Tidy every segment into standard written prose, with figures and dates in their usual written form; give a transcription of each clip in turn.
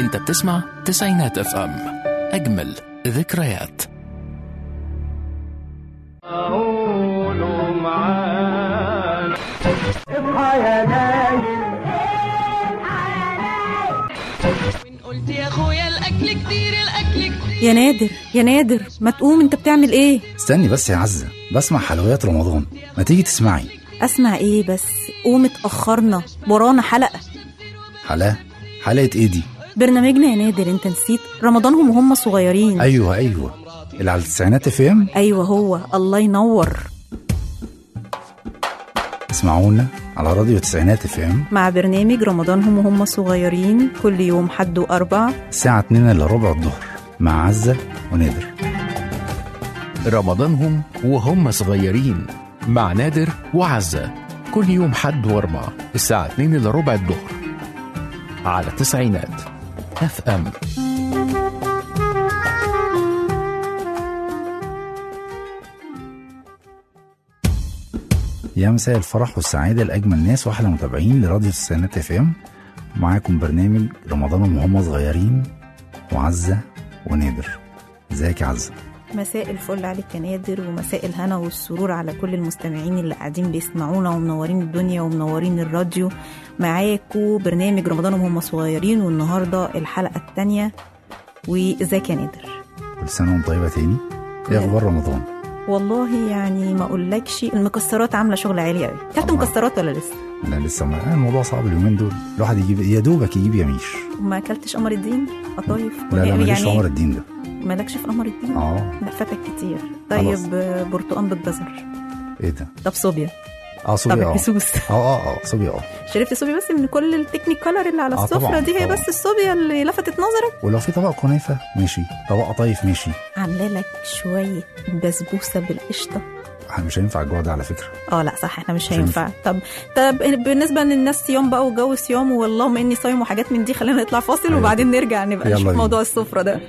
انت بتسمع تسعينات اف ام، اجمل ذكريات. قولوا معانا اصحى يا نايم. قلت يا اخويا الاكل كتير الاكل كتير. يا نادر يا نادر، ما تقوم، انت بتعمل ايه؟ استني بس يا عزة، بسمع حلويات رمضان، ما تيجي تسمعي. اسمع ايه بس؟ قوم، اتأخرنا، ورانا حلقة. حلقة ايه دي؟ برنامجنا يا نادر، انت نسيت؟ رمضانهم وهم صغيرين. ايوه اللي على التسعينات فهم. ايوه هو، الله ينور. اسمعونا على راديو تسعينات فهم مع برنامج رمضانهم وهم صغيرين، كل يوم حد وأربع الساعة 2:15 الظهر مع عزة ونادر. رمضانهم وهم صغيرين مع نادر وعزة، كل يوم حد واربع الساعة 2:15 الظهر على تسعينات اف ام. يا مساء الفرح والسعادة لأجمل ناس وأحلى متابعين لراديو تسعينات فهم. معاكم برنامج رمضانهم وهم صغيرين وعزة ونادر. ازيك يا عزة؟ مساء الفل عليك يا نادر، ومساء الهنا والسرور على كل المستمعين اللي قاعدين بيسمعونا ومنورين الدنيا ومنورين الراديو. معاكم برنامج رمضانهم وهم صغيرين، والنهاردة الحلقة الثانية. وازيك يا نادر؟ كل سنة وانت طيبة تاني. ايه اخبار رمضان؟ والله يعني ما اقولكش، المكسرات عاملة شغل عالي قوي. كلت مكسرات ولا لسه؟ لا لسه، الموضوع صعب اليومين دول، الواحد يجيب يا دوبك يجيب يميش. ما اكلتش قمر الدين قطايف؟ لا ماليش قمر الدين ده. مالكش في قمر الدين؟ لا فاتك كتير. طيب برتقان بالجزر. ايه ده؟ طب صوبيا. صوبيا. طب سوس. صوبيا. شربت صوبيا بس من كل التكنيك كولر اللي على السفرة دي، هي بس الصوبيا اللي لفتت نظرك. ولو في طبق كنافة ماشي، طبق قطايف ماشي. عامله لك شوية بسبوسة بالقشطة. مش هينفع الجوع ده على فكرة. لا صح، احنا مش هينفع. طب بالنسبة للناس صيام بقى وجو صيام والله ما اني صايم وحاجات من دي، خلينا نطلع فاصل وبعدين نرجع نبقى نشوف موضوع السفرة ده.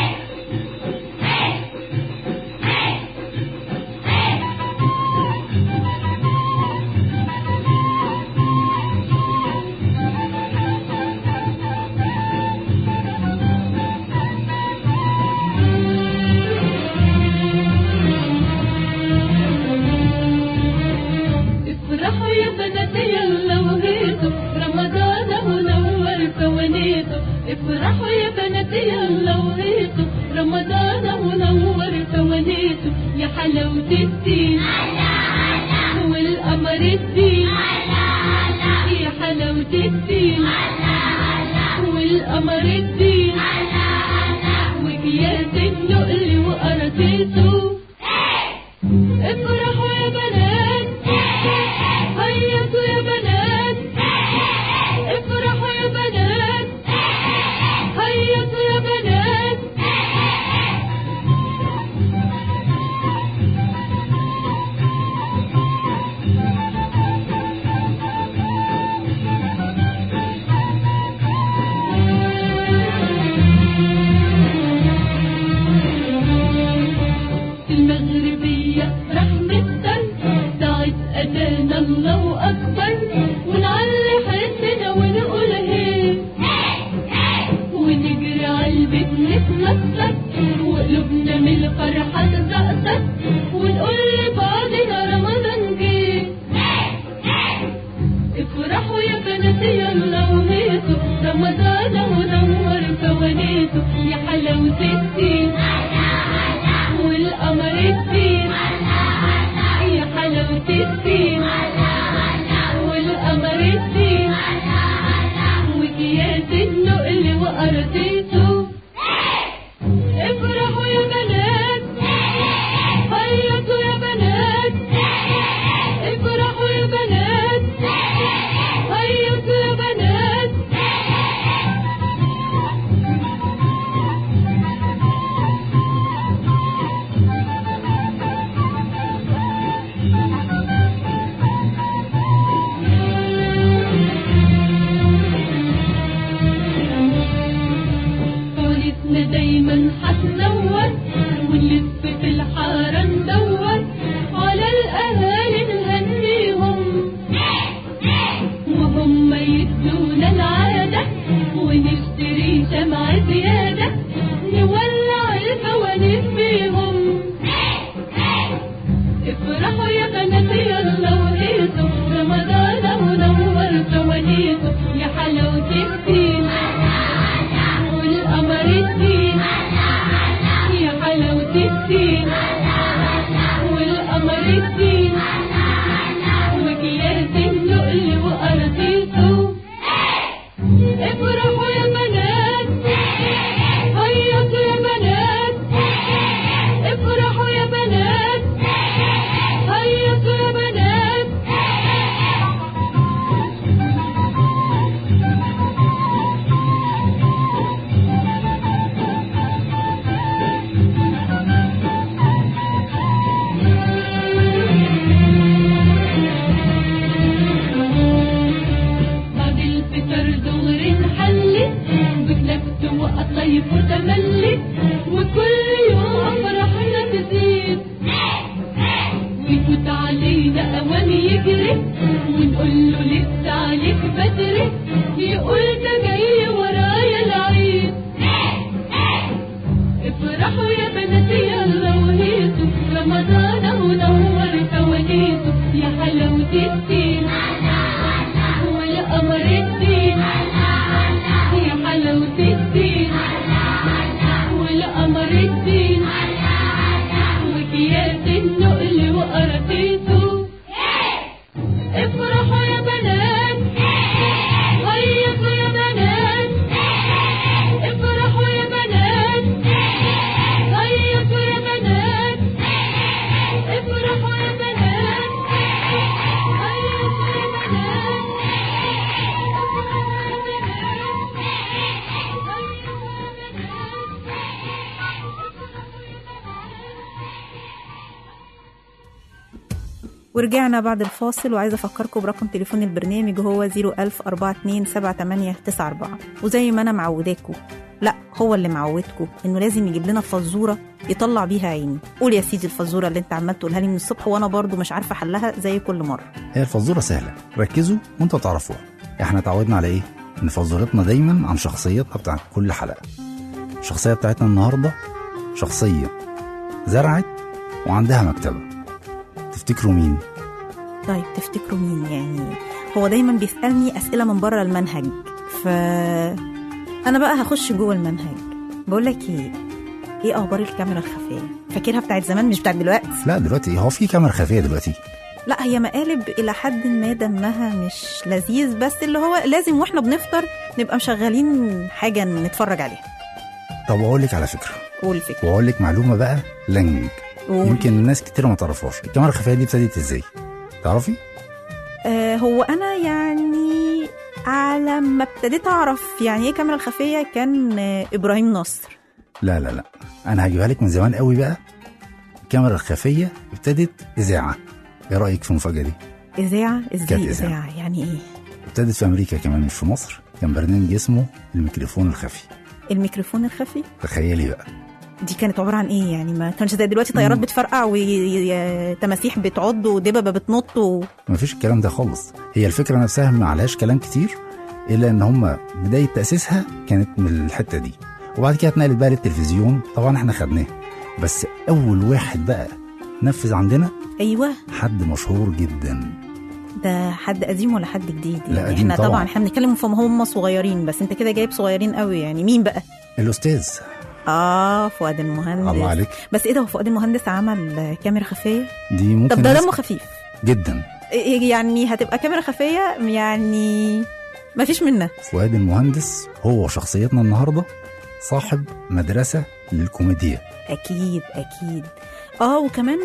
افرحوا يا بناتي يلا وهيصوا، رمضان منور فوانيسه، يا حلاوة الدين والقمر الدين، يا حلاوة الدين والقمر الدين، وجيات النقل وقراطيسه. افرحوا يا بنات، هيصوا يا بنات، افرحوا يا بنات، هيصوا يا بنات. والفكر دغري انحلت بكلفت وقطيف وتملت وكل يوم فرحنا تزيد ويفوت علينا اوان يجري ونقول له لسه عليك بدري يقول ده جاي ورايا العيد افرحوا يا بناتي يلا وهيصوا رمضان ونور فوانيسه يا حلاوة الدين ويا قمر الدين يا حلاوة الدين ويا قمر الدين وكياس النقل وقراطيسه افرحوا يا بنات هيصوا يا بنات افرحوا يا بنات هيصوا يا بنات افرحوا يا بنات هيصوا يا بنات ورجعنا بعد الفاصل، وعايزة أفكركم برقم تليفون البرنامج هو 010427894. وزي ما أنا معوداكم، لا هو اللي معودكم إنه لازم يجيب لنا فزورة يطلع بيها عيني. قول يا سيدي الفزورة اللي أنت عمال تقولها لي من الصبح وأنا برضو مش عارفة حلها زي كل مرة. هي الفزورة سهلة، ركزوا وانتوا تعرفوها. احنا اتعودنا على ايه؟ ان فزورتنا دايما عن شخصيتنا بتاعت كل حلقة. الشخصية بتاعتنا النهاردة شخصية زرعت وعندها مكتبة. تفتكروا مين؟ طيب تفتكروا مين؟ يعني هو دايما بيسألني أسئلة من بره المنهج، أنا بقى هخش جوه المنهج. بقولك ايه أخبار الكاميرا الخفية؟ فاكرها بتاعت زمان مش بتاعت دلوقتي؟ لا دلوقتي هو في كاميرا خفية دلوقتي؟ لا هي مقالب إلى حد ما دمها مش لذيذ، بس اللي هو لازم واحنا بنفطر نبقى مشغلين حاجة نتفرج عليها. طب أقول لك على فكرة، قول فكرة، وأقول لك معلومة بقى لنج قول. يمكن الناس كتير ما تعرفهاش. الكاميرا الخفية دي ابتدت ازاي؟ تعرفي؟ هو أنا يعني على ما ابتديت أعرف يعني إيه كاميرا الخفية كان إبراهيم نصر. لا أنا هجيبها لك من زمان قوي بقى. الكاميرا الخفية ابتدت إذاعة. إيه رأيك في المفاجأة دي؟ إذاعة؟ إزاي كانت إذاعة؟ يعني إيه؟ ابتدت في أمريكا كمان مش في مصر. كان برنامج اسمه الميكروفون الخفي. الميكروفون الخفي؟ تخيلي بقى دي كانت عبارة عن إيه؟ يعني ما كانش زي دلوقتي طيارات بتفرقع وتماسيح بتعض ودببة بتنط ما فيش الكلام ده خالص. هي الفكرة نفسها ما عليهاش كلام كتير، إلا إن هم بداية تأسيسها كانت من الحتة دي، وبعد كده اتنقلت بقى للتلفزيون. طبعا احنا خدناه، بس أول واحد بقى نفذ عندنا أيوة حد مشهور جدا. ده حد قديم ولا حد جديد؟ لا يعني قديم احنا طبعا. احنا بنتكلم فهم صغيرين، بس انت كده جايب صغيرين قوي. يعني مين بقى؟ الأستاذ فؤاد المهندس. الله عليك. بس ايه ده، هو فؤاد المهندس عمل كاميرا خفية؟ دي ممكن طب ده ناس دمه خفيف جدا. يعني هتبقى كاميرا خفية يعني ما فيش منها. فؤاد المهندس هو شخصيتنا النهاردة صاحب مدرسة للكوميديا. أكيد. وكمان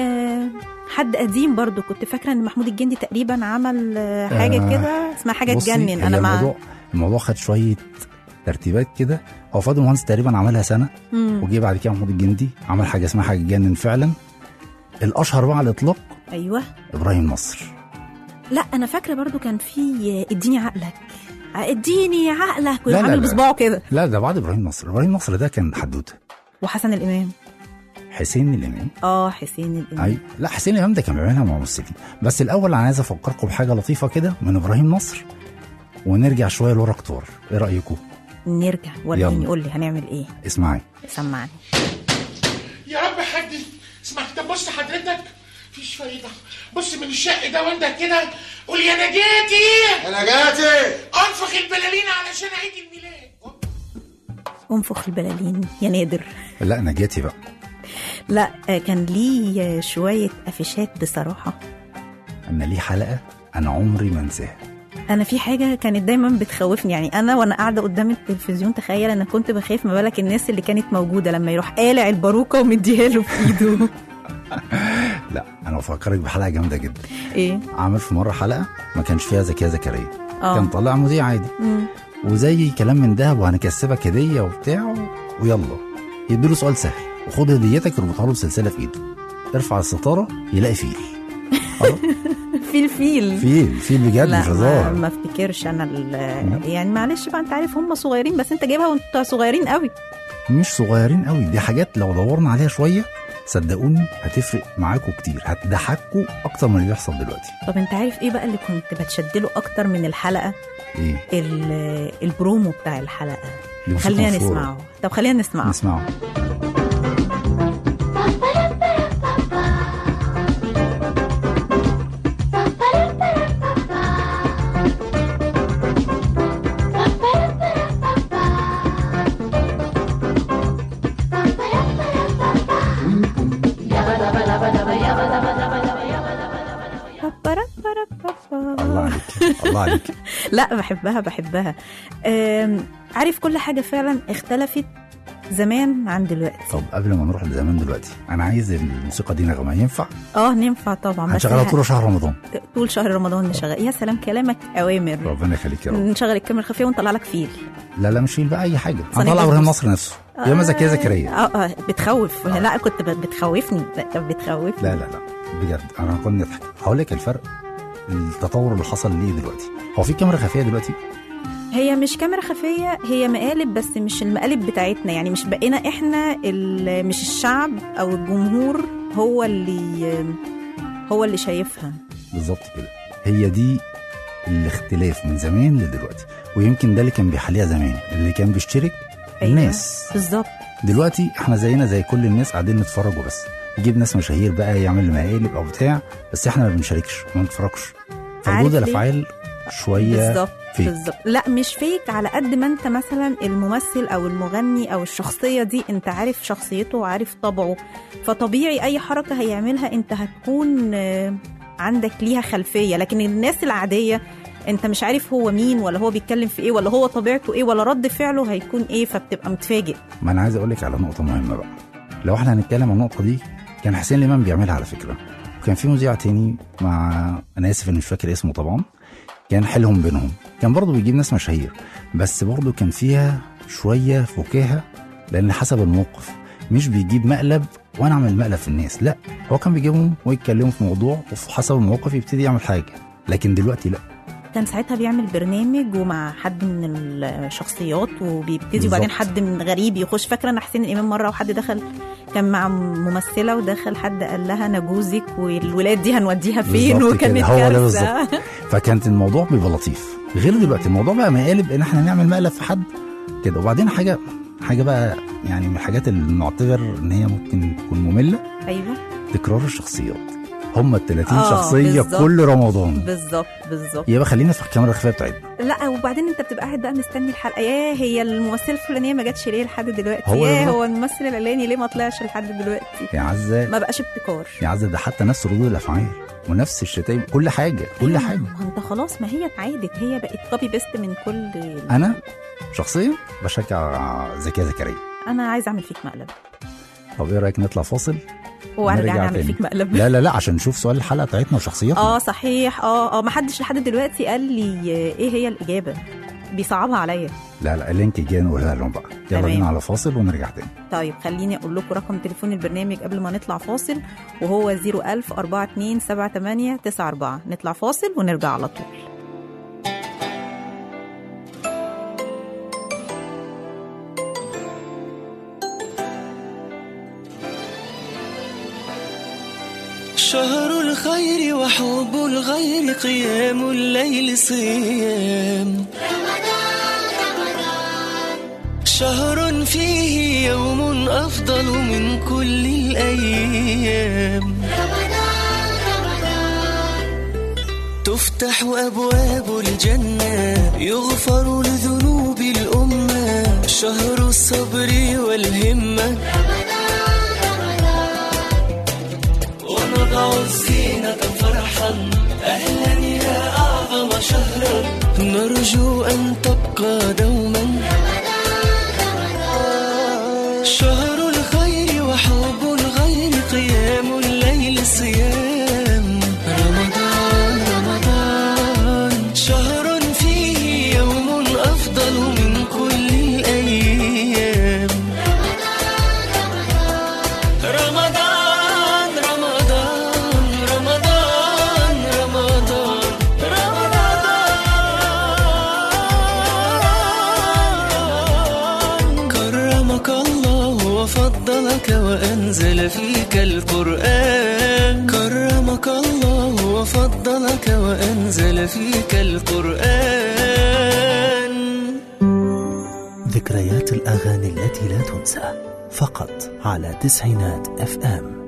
حد قديم برضو كنت فاكرة ان محمود الجندي تقريبا عمل حاجة كده اسمها حاجة تجنن. انا مع الموضوع خد شوية ترتيبات كده. هو فؤاد المهندس تقريبا عملها سنة، وجي بعد كده محمود الجندي عمل حاجة اسمها حاجة تجنن فعلا. الأشهر بقى على الإطلاق ايوه إبراهيم نصر. لا انا فاكرة برضو كان في اديني عقلك لا، ويعمل بصباعه كده. لا ده بعد إبراهيم نصر. إبراهيم نصر ده كان حدوته. وحسن الامام. حسين الإمام. حسين الإمام. أي لا، حسين الإمام ده كان بيعملها مع ممثلين. بس الأول أنا عايز أفكركم بحاجة لطيفة كده من إبراهيم نصر، ونرجع شوية لورا كتار. إيه رأيكم؟ نرجع. وريني، قول لي هنعمل إيه. اسمعي. سمعني. يا رب حد اسمع. طب بص حضرتك، مفيش فايدة. بص من الشق ده وانت كده قول يا نجاتي. يا نجاتي انفخ البلالين علشان عيد الميلاد. انفخ البلالين يا نادر. لا نجاتي بقى. لا كان ليه شوية أفيشات بصراحة. أنا ليه حلقة أنا عمري ما انساها. أنا في حاجة كانت دايما بتخوفني، يعني أنا وأنا قاعدة قدام التلفزيون تخيل أنا كنت بخاف، ما بالك الناس اللي كانت موجودة لما يروح قالع الباروكة ومديها له في إيده. لا أنا بفكرك بحلقة جامدة جدا. إيه؟ عامل في مرة حلقة ما كانش فيها زكية زكريا. كان طالع مذيع عادي. وزي كلام من دهب وهنكسبك هدية وبتاع ويلا يديله سؤال سهل، وخد هديتك اربطها له بسلسلة في إيده. ارفع الستارة يلاقي فيل. فيل بجد مش هزار. ما افتكرش انا يعني معلش بقى، انت عارف هم صغيرين، بس انت جايبها وانت صغيرين قوي. مش صغيرين قوي، دي حاجات لو دورنا عليها شويه صدقوني هتفرق معاكم كتير، هتضحكوا اكتر من اللي بيحصل دلوقتي. طب انت عارف ايه بقى اللي كنت بتشدله اكتر من الحلقه؟ ايه؟ البرومو بتاع الحلقه. خلينا نسمعه. طب خلينا نسمعه. الله عليك. لا بحبها. عارف كل حاجة فعلا اختلفت زمان عن دلوقتي. طب قبل ما نروح لزمان دلوقتي، انا عايز الموسيقى دي نغمة، ينفع؟ ننفع طبعا. هنشغلها طول شهر رمضان. طول شهر رمضان نشغل. يا سلام، كلامك اوامر. ربنا يخليك يا رب. نشغل الكاميرا الخفيه ونطلع لك فيل. لا مش فيل بقى، اي حاجه. هنطلع ابراهيم نصر نفسه يا ما زكيه زكريا. بتخوف. لا كنت بتخوفني. لا بجد انا كنت نضحك. هقول لك الفرق، التطور اللي حصل ليه دلوقتي. هو في كاميرا خفيه دلوقتي؟ هي مش كاميرا خفيه، هي مقالب، بس مش المقالب بتاعتنا. يعني مش بقينا احنا مش الشعب او الجمهور هو اللي شايفها. بالظبط كده. هي دي الاختلاف من زمان لدلوقتي، ويمكن ده اللي كان بيحليها زمان، اللي كان بيشترك الناس. بالظبط. دلوقتي احنا زينا زي كل الناس، قاعدين نتفرج وبس. يجيب ناس مشاهير بقى يعمل مقالب او بتاع، بس احنا ما بنشاركش وما نتفرجش. فردود الافعال شويه بالظبط. لا مش فيك، على قد ما انت مثلا الممثل او المغني او الشخصيه دي انت عارف شخصيته وعارف طبعه، فطبيعي اي حركه هيعملها انت هتكون عندك ليها خلفيه. لكن الناس العاديه انت مش عارف هو مين، ولا هو بيتكلم في ايه، ولا هو طبيعته ايه، ولا رد فعله هيكون ايه، فبتبقى متفاجئ. ما انا عايز اقول لك على نقطه مهمه بقى. لو احنا هنتكلم عن النقطه دي، كان حسين الامام بيعملها على فكره، وكان في مذيع تاني مع، انا اسف ان مش فاكر اسمه طبعا، كان حلهم بينهم، كان برضه بيجيب ناس مشاهير، بس برضه كان فيها شويه فكاهه، لان حسب الموقف. مش بيجيب مقلب وانا اعمل مقلب في الناس، لا، هو كان بيجيبهم ويتكلموا في موضوع، وفي حسب الموقف يبتدي يعمل حاجه. لكن دلوقتي لا، كان ساعتها بيعمل برنامج ومع حد من الشخصيات وبيبتدي، وبعدين حد من غريب يخش. فاكره ان حسين الامام مره وحد دخل كان مع ممثله، ودخل حد قال لها انا جوزك والولاد دي هنوديها فين، وكانت كارثه. فكانت الموضوع بيبقى لطيف. غير دلوقتي الموضوع بقى مقالب، ان احنا نعمل مقلب في حد كده. وبعدين حاجه بقى يعني من الحاجات اللي نعتبر ان هي ممكن تكون ممله. ايوه، تكرار الشخصيات. هم 30 شخصيه كل رمضان. بالظبط. يبقى خلينا في الكاميرا الخفيه بتاعتنا. لا، وبعدين انت بتبقى قاعد بقى مستني الحلقه، هي الممثله الفلانيه ما جاتش ليه لحد دلوقتي، هو الممثل الاعلاني ليه ما طلعش لحد دلوقتي. يا عزه ما بقاش ابتكار يا عزه، ده حتى نفس ردود الافعال ونفس الشتايم، كل حاجه. ما انت خلاص، ما هي اتعادت، هي بقت كوبي بيست من كل. انا شخصيا بشجع زكيه زكريا. انا عايز اعمل فيك مقلب. طب ايه رايك نطلع فاصل وارجع نعمل فيك مقلب؟ لا عشان نشوف سؤال الحلقه بتاعتنا وشخصياتنا. صحيح. ما حدش لحد دلوقتي قال لي ايه هي الاجابه، بيصعبها عليا. لا اللينك جاي نقولها لهم بقى. يلا بينا على فاصل ونرجع تاني. طيب خليني اقول لكم رقم تليفون البرنامج قبل ما نطلع فاصل، وهو 010427894. نطلع فاصل ونرجع على طول. شهر الخير وحب الغير، قيام الليل صيام رمضان. شهر فيه يوم أفضل من كل الأيام رمضان. تفتح أبواب الجنة، يغفر لذنوب الأمة. شهر الصبر والهمة ونضع الزينة فرحا. أهلا يا أعظم شهرا، نرجو أن تبقى دوما. شهر الخير وحب الغير، قيام الليل صيام رمضان. شهر فيه يوم أفضل من كل الأيام. رمضان فضلك وأنزل فيك القرآن. كرمك الله وفضلك وأنزل فيك القرآن. ذكريات الأغاني التي لا تنسى فقط على 90 FM.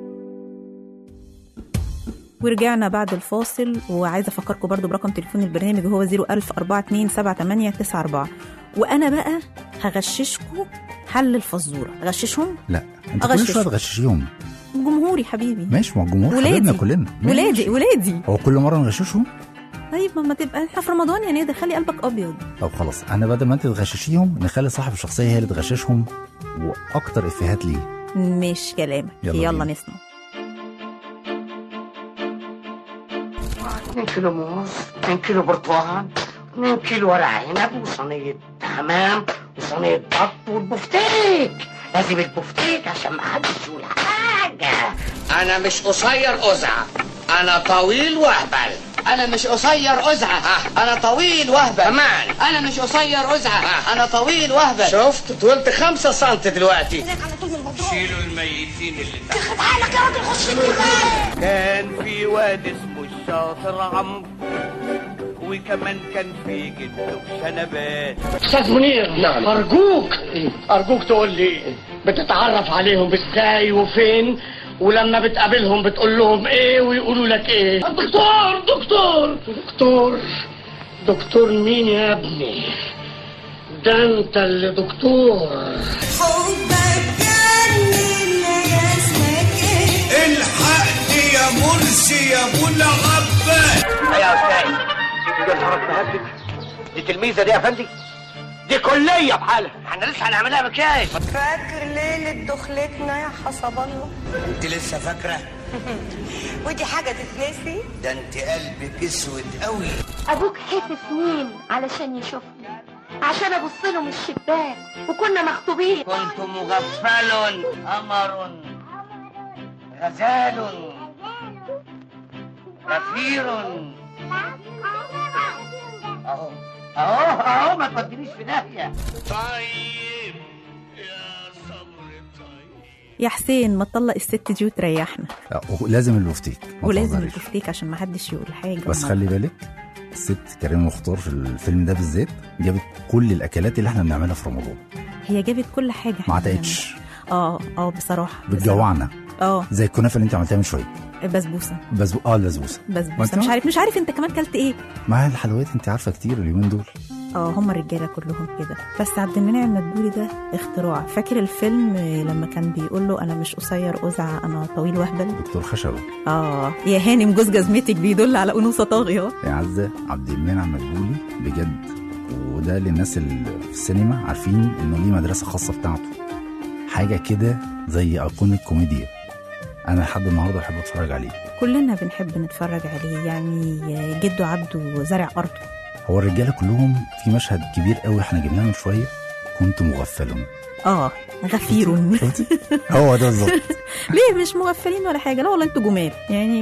ورجعنا بعد الفاصل، وعايزة أفكركم برضو برقم تليفون البرنامج هو 010427894. وأنا بقى هغششكم حل الفزورة. أغششهم؟ لا انت كل شويه تغششيهم. جمهوري حبيبي. ماشي، ما الجمهور حبيبنا كلنا. ولادي هو كل مره نغششهم. طيب ما تبقى احنا في رمضان يا نادر، خلي قلبك ابيض. طب خلاص، انا بدل ما انت تغششيهم نخلي صاحب الشخصيه هي اللي تغششهم واكتر افيهات ليه. مش كلامك. يلا نسمع. 2 كيلو موز، 2 كيلو برتقال، 2 كيلو ورق عنب، وصينية حمام، وصينية بط، والبفتيك. لازم البفتيك عشان ما حدش يقول حاجة. أنا مش قصير قزعة، أنا طويل وهبل. أنا مش قصير أزعة، أنا طويل وهبل. كمان أنا مش قصير أزعة، أنا طويل وهبل. شفت طولت 5 سم دلوقتي. شيلوا الميتين اللي تحت. تعالك يا راجل، خش في كان في واد اسمه الشاطر عمرو، وكمان كان في جده شنبات. استاذ منير، نعم، ارجوك تقول لي بتتعرف عليهم ازاي وفين، ولما بتقابلهم بتقول لهم ايه ويقولوا لك ايه؟ دكتور مين يا ابني؟ ده انت اللي دكتور. حبك جنن يا اسمك ايه؟ الحقني يا مرسي يا ابو العباس. يا استاذ دي تلميذه دي يا فندي، دي كليه بحالها، احنا لسه هنعملها مكياج. فاكر ليله دخلتنا يا حسب الله؟ انت لسه فاكره؟ ودي حاجه تتنسي؟ ده انت قلبك اسود قوي. ابوك حفظ سنين علشان يشوفني، عشان ابص له من الشباك، وكنا مخطوبين. كنت مغفل قمر غزال غفير. اهو ما تودينيش في داهيه. طيب يا صبر طيب يا حسين، ما تطلق الست دي وتريحنا. لازم البفتيك، ولازم البفتيك عشان ما حدش يقول حاجه. بس خلي بالك، الست كريمه مختار في الفيلم ده بالذات جابت كل الاكلات اللي احنا بنعملها في رمضان. هي جابت كل حاجه، ما عتقتش. بصراحه بتجوعنا. زي الكنافه اللي انت عملتها من شويه. البسبوسه. البسبوسه مش عارف انت كمان كلت ايه. ما الحلويات انت عارفه كتير اليومين دول. هم الرجاله كلهم كده. بس عبد المنعم مدبولي ده اختراع. فاكر الفيلم لما كان بيقول له انا مش قصير أزعة، انا طويل وهبل؟ دكتور خشبه. يا هانم جوز جزمتك بيدل على انوثه طاغيه. يا عزه، عبد المنعم مدبولي بجد، وده للناس اللي في السينما عارفين انه ليه مدرسه خاصه بتاعته، حاجه كده زي ايقونه كوميديا. انا لحد النهارده بحب اتفرج عليه. كلنا بنحب نتفرج عليه. يعني جده عبده زرع ارضه. هو الرجاله كلهم في مشهد كبير قوي احنا جبناه من شويه، كنت مغفل. غفير. هو ده بالظبط. ليه مش مغفلين ولا حاجه؟ لا والله انتوا جمال، يعني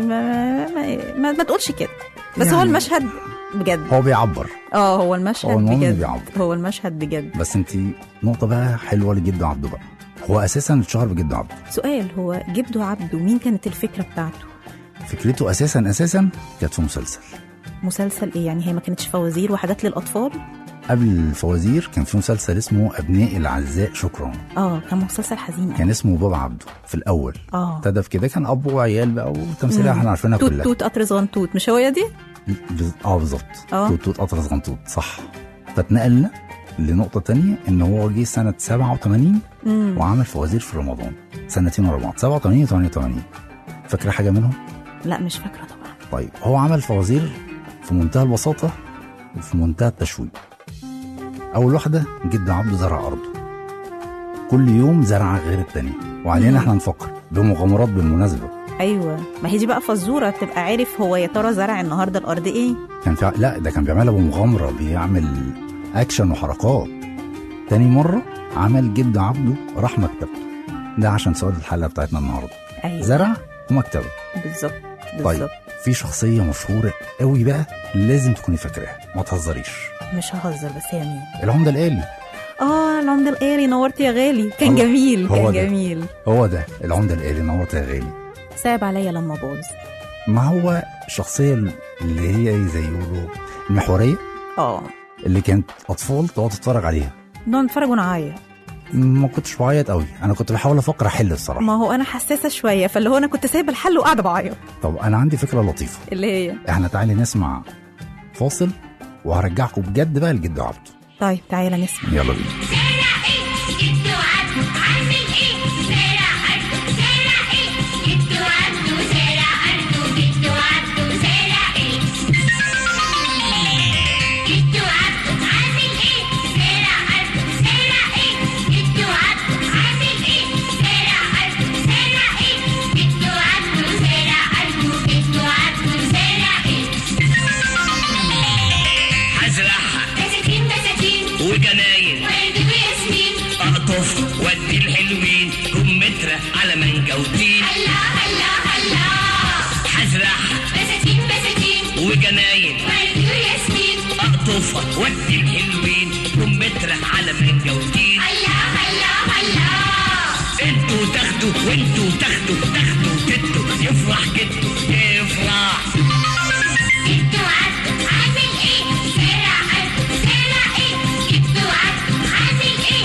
ما تقولش كده. بس يعني هو المشهد بجد، هو بيعبر. هو المشهد بجد بيعبر. هو المشهد بجد. بس انت نقطه بقى حلوه لجده عبده بقى، هو اساسا اتشهر بجده عبده. سؤال، هو جده عبده مين كانت الفكره بتاعته؟ فكرته اساسا كانت في مسلسل ايه يعني؟ هي ما كانتش فوازير وحاجات للاطفال؟ قبل الفوازير كان في مسلسل اسمه ابناء العزاء شكرا. كان مسلسل حزين. كان اسمه بابا عبده في الاول. ابتدى في كده، كان اب وعيال بقى وتمثيليه احنا عارفينها كلها. توت قطر صغنطوط، مش هو دي؟ بالظبط. توت قطر صغنطوط، صح. فاتنقلنا لنقطه تانية، ان هو جه سنه 87 وعمل فوازير في رمضان سنتين ورا بعض، 87 و 88. فاكره حاجه منهم؟ لا مش فاكره طبعا. طيب، هو عمل فوازير في منتهى البساطه وفي منتهى التشويق. اول واحده، جده عبده زرع ارضه، كل يوم زرعه غير التانية، وعلينا احنا نفكر بمغامرات بالمناسبه. ايوه، ما هي دي بقى فزوره، بتبقى عارف هو يا ترى زرع النهارده الارض ايه. لا ده كان بيعملها بمغامره، بيعمل اكشن وحركات. تاني مره عمل جده عبده راح مكتبته، ده عشان سؤال الحلقه بتاعتنا النهارده. أيوة. زرع ومكتبه. بالظبط. طيب، في شخصيه مشهوره قوي بقى لازم تكوني فاكراها، ما تهزريش. مش ههزر، بس هي مين؟ العمده الآلي. العمده الآلي نورت يا غالي، كان جميل كان جميل. هو ده العمده الآلي نورت يا غالي. صعب عليا لما باظ. ما هو الشخصيه اللي هي زي يقولوا المحوريه، اللي كانت اطفال تقعد تتفرج عليها، نقعد نتفرج ونعيط. ما كنتش بعيط قوي، انا كنت بحاول افكر احل الصراحه. ما هو انا حساسه شويه، فاللي هو انا كنت سايبه الحل وقاعده بعيط. طب انا عندي فكره لطيفه، اللي هي احنا تعالي نسمع فاصل وهرجعكم بجد بقى لجد عبده. طيب تعالى نسمع، يلا بينا. ودي الحلوين كمثرى على منجوتين. الله الله الله. هزرع بساتين بساتين وجناين ورد وياسمين. اقطف ودي الحلوين كمثرى على منجوتين. الله الله الله. انتوا تاخدوا وانتوا تاخدوا تدوا يفرح جدو يفرح. انتوا عدوا عامل ايه؟ زرع قلب زرع ايه؟ انتوا عدوا عامل ايه؟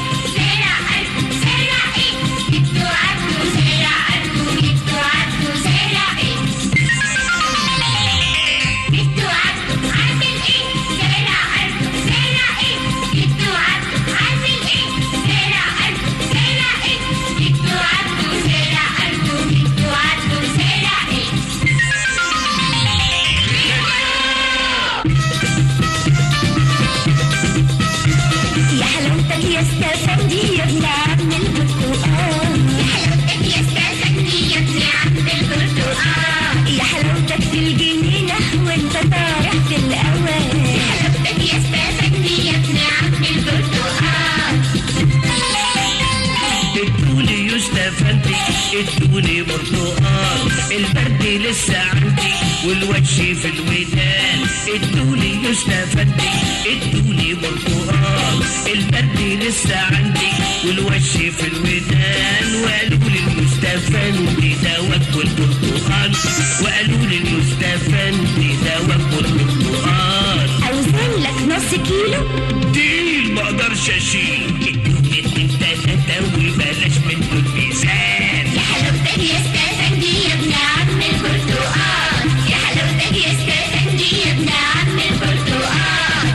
ادوني برتقال البرد لسه عندي والوجه في الودان. ادوني يستفندي ادوني برتقال البرد لسه عندي والوجه في الودان. وقالوا لي المستفندي ده واكل برتقال، وقالوا لي المستفندي ده واكل برتقال. اوزن لك نص كيلو ديل ما اقدرش اشيل. ادوني 2 3 وبلاش منه الميزان. يا حلاوتك يا استفندي يا ابن عم البرتقال. يا حلاوتك يا استفندي يا ابن عم البرتقال.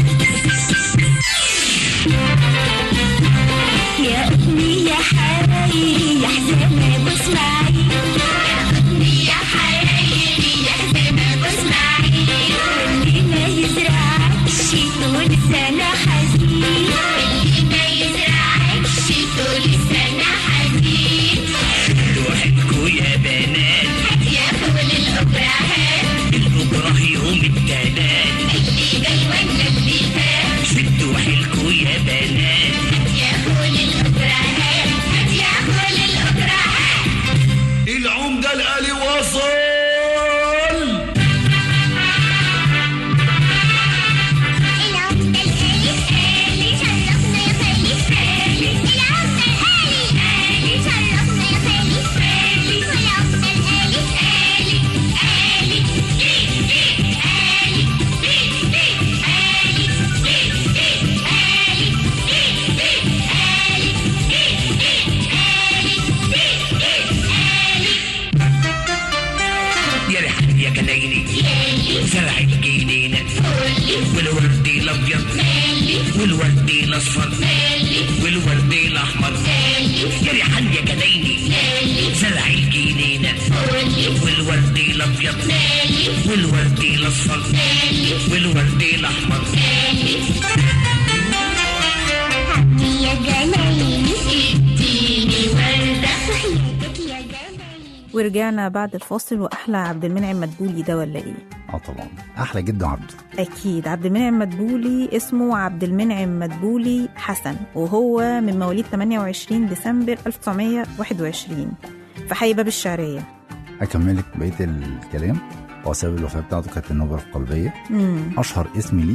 يا ابني يا حرايري يا حزام ابو اسماعيل. يا ابني يا حرايري يا حزام ابو اسماعيل. واللي ما يزرعكش طول السنه حزين. واللي ما يزرعكش طول السنه حزين. لوحدكوا يا بنات هات يا خول الأبرهات. الأبره يوم التلات اللي جاي ولا اللي فات. شدوا حيلكوا يا بنات. هات يا خول الأبرهات. هات يا خول الأبرهات. العمدة الآلي وصل. العمدة الآلي آلي شرفنا يا خالي آلي. العمدة الآلي آلي شرفنا يا خالي آلي. والعمدة الآلي آلي آلي آلي يا ريحان يا جنايني زرعت جنينة والوردي الأبيض والوردي الأصفر والوردي الأحمر. يا ريحان يا جنايني زرعت جنينة والوردي الأبيض والوردي الأصفر والوردي الأحمر. عمي يا جنايني اديني وردة. وحياتك يا جنايني. ورجعنا بعد الفاصل. واحلى عبد المنعم مدبولي ده ولا ايه؟ طبعا احلى جدا عبده. اكيد عبد المنعم مدبولي اسمه عبد المنعم مدبولي حسن، وهو من مواليد 28 ديسمبر 1921 في حي باب الشعريه. هكملك بقيه الكلام. هو سبب الوفاه بتاعته كانت النوبه القلبيه. اشهر اسم ليه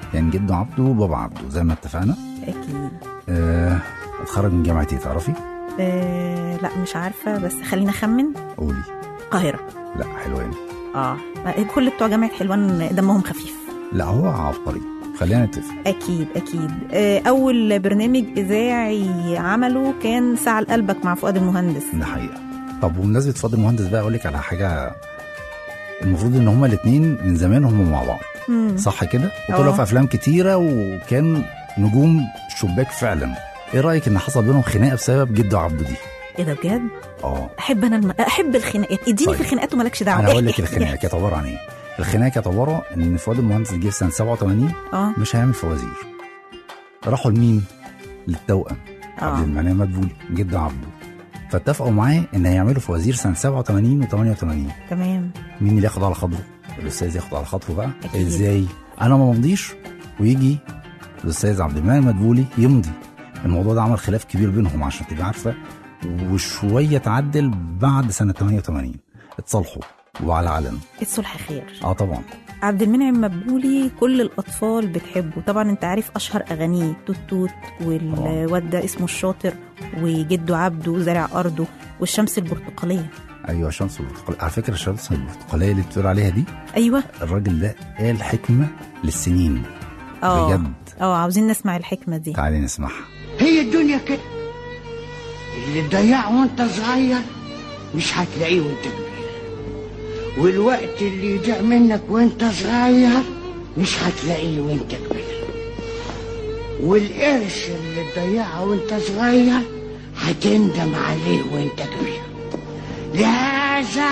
يعني جده عبده وبابا عبده زي ما اتفقنا. اكيد. اتخرج من جامعة ايه تعرفي؟ لا مش عارفه، بس خلينا اخمن. قولي. القاهره. لا حلوان. كل بتوع جامعه حلوان دمهم خفيف. لا هو عبقري، خلينا نتفق. اكيد اكيد. اول برنامج اذاعي عمله كان ساعة لقلبك مع فؤاد المهندس. ده حقيقه. طب وبمناسبه فؤاد المهندس بقى اقول لك على حاجه، المفروض ان هما الاثنين من زمان هم مع بعض. صح كده؟ وطلعوا في افلام كتيره وكان نجوم شباك فعلا. ايه رايك ان حصل بينهم خناقه بسبب جده عبده دي؟ ايه ده بجد؟ احب الخناقات، اديني طيب. في الخناقات ومالكش دعوه. انا هقول لك الخناقه كانت عباره عن ايه. الخناقه كانت عباره ان فؤاد المهندس جه سنه 87 مش هيعمل فوازير. راحوا لمين؟ للتوأم عبد المنعم مدبولي جده عبده، فاتفقوا معاه ان هيعملوا فوازير سنه 87 و88. تمام. مين اللي ياخد على خاطره؟ الاستاذ ياخد على خاطره بقى. أكيد. ازاي؟ انا ما ممضيش ويجي الاستاذ عبد المنعم مدبولي يمضي. الموضوع ده عمل خلاف كبير بينهم عشان تبقى عارفه، وشويه تعدل بعد سنه 88 اتصالحوا وعلى علن. الصلح خير. طبعا. عبد المنعم مدبولي كل الاطفال بتحبه طبعا. انت عارف اشهر اغانيه توت توت، والواد ده اسمه الشاطر، وجده عبده زارع ارضه، والشمس البرتقاليه. ايوه الشمس البرتقاليه. على فكره الشمس البرتقاليه اللي بتقول عليها دي، ايوه الراجل ده قال حكمه للسنين. بجد. عاوزين نسمع الحكمه دي. تعالي نسمعها. هي الدنيا كده، اللي تضيعه وانت صغير مش هتلاقيه وانت كبير، والوقت اللي يضيع منك وانت صغير مش هتلاقيه وانت كبير، والقرش اللي تضيعه وانت صغير هتندم عليه وانت كبير. لهذا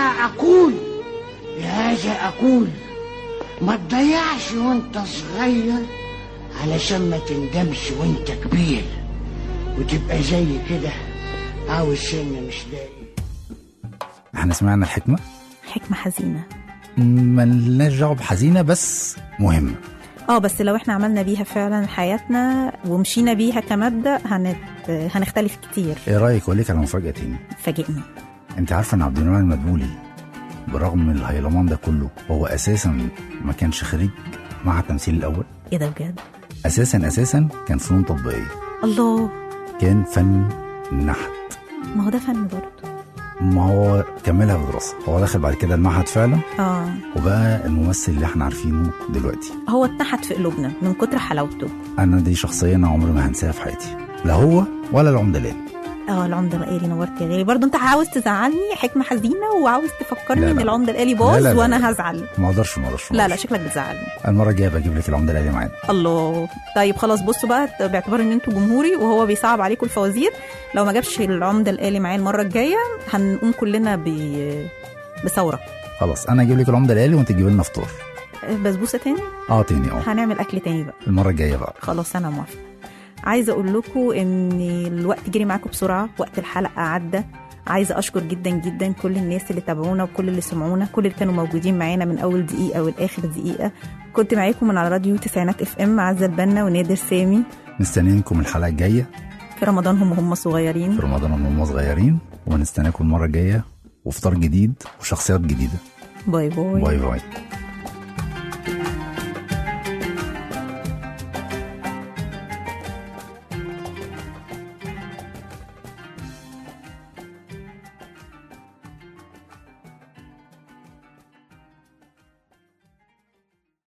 اقول ما تضيعش وانت صغير علشان ما تندمش وانت كبير وتبقى زي كده عاوز سنة مش لاقي. احنا سمعنا الحكمة. حكمة حزينة، ملناش دعوه بحزينة بس مهمة. بس لو احنا عملنا بيها فعلا حياتنا ومشينا بيها كمبدأ هنختلف كتير. ايه رأيك اقول لك على مفاجأة تاني؟ فاجئني. انت عارفة ان عبد المنعم المدبولي برغم من الهيلمان ده كله هو اساسا ما كانش خريج معهد التمثيل الاول؟ ايه ده بجد؟ اساسا كان فنون تطبيقية. الله. كان فن النحت. ما هو ده فن برضه. ما هو كملها بدراسة، هو دخل بعد كده المعهد فعلا. وبقى الممثل اللي احنا عارفينه دلوقتي. هو اتنحت في قلوبنا من كتر حلاوته. انا دي شخصيا عمري ما هنساها في حياتي، لا هو ولا العمدة لالي. العمدة الآلي نورت يا غالي. برضه انت عاوز تزعلني، حكمة حزينة وعاوز تفكرني ان العمدة الآلي باظ وانا هزعل. ما اقدرش. لا شكلك بتزعلني. المرة الجاية بجيب لك العمدة الآلي معانا. الله. طيب خلاص بصوا بقى، باعتبار ان انتوا جمهوري وهو بيصعب عليكم الفوازير، لو ما جابش العمدة الآلي معايا المرة الجاية هنقوم كلنا بثورة. خلاص انا اجيب لك العمدة الآلي وانت تجيب لنا فطور. بسبوسة تاني؟ تاني. هنعمل اكل تاني بقى المرة الجاية بقى. خلاص انا موافقة. عايزة أقول لكم إن الوقت جري معاكم بسرعة، وقت الحلقة عدى. عايزة أشكر جدا جدا كل الناس اللي تابعونا وكل اللي سمعونا، كل اللي كانوا موجودين معانا من أول دقيقة والآخر دقيقة. كنت معاكم من على راديو تسعينات FM عزة البنا ونادر سامي. مستنيينكم الحلقة الجاية في رمضانهم وهم صغيرين. ونستناكم المرة الجاية وفطار جديد وشخصيات جديدة. باي باي. باي باي.